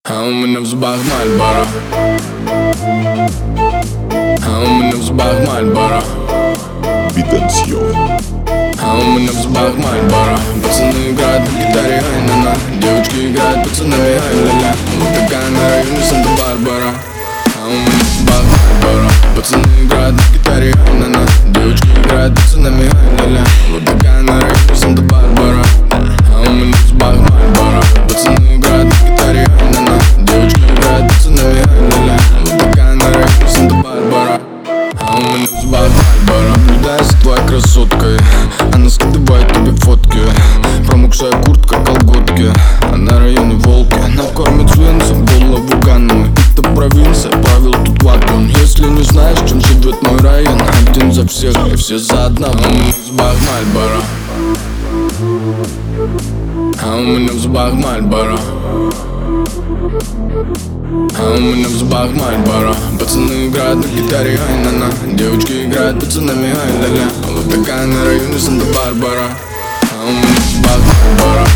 А у меня в зубах Мальборо, а у меня в зубах Мальборо, Битансьон. а у меня в зубах Мальборо. Пацаны играют на гитаре, ай-на-на. Девочки играют пацанами, ай-ля-ля. Вот такая на районе Санта-Барбара. А у меня в зубах Мальборо. Пацаны играют на гитаре, ай-на-на. Девочки играют пацанами, ай-ля-ля. Вот такая на районе Санта-Барбара. А у меня в зубах Мальборо. Пацаны играют на гитаре, ай-на-на. Девочки играют пацанами, ай-ля-ля. Вот такая на районе Санта-Барбара. А у меня в зубах Мальборо. Наблюдаю за твоей красоткой, она скидывает тебе фотки. Промокшая куртка, колготки, а на районе волки. Она кормит свинцем голову ганну. Это провинция, правил тут вагон. Если не знаешь, чем живет мой район, один за всех и все за одного. А у меня в зубах Мальборо, а у меня в зубах Мальборо, а у меня в зубах Мальборо. Пацаны играют на гитаре, ай-на-на. Девочки играют пацанами, ай-ля-ля. Вот такая на районе Санта-Барбара. А у меня в зубах Мальборо.